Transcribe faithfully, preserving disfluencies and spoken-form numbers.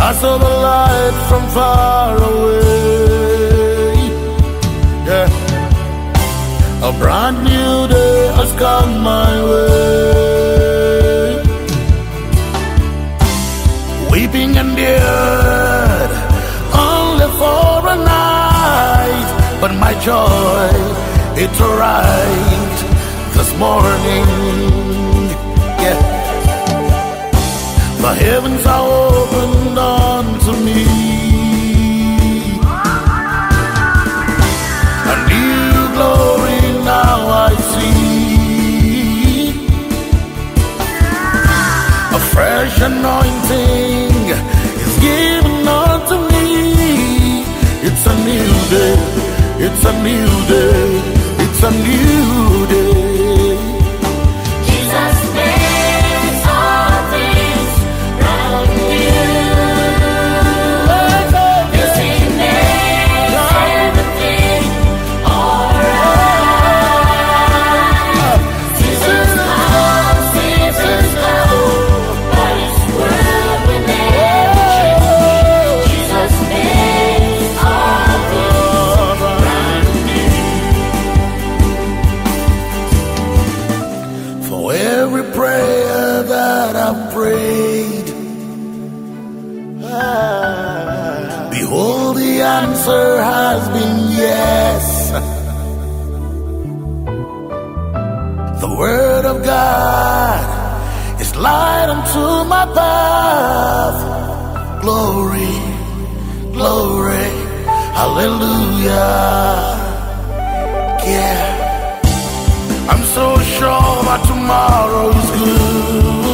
I saw the light from far away. Yeah, a brand new day has come my way. Weeping and tears only for a night, but my joy, it's arrived this morning. Yeah, the heavens are opened unto me. A new glory now I see. A fresh anointing is given unto me. It's a new day. It's a new day. It's a new day. Every prayer that I've prayed, ah, behold, the answer has been yes. The word of God is light unto my path. Glory, glory, hallelujah. Yeah, I'm so sure that tomorrow is good.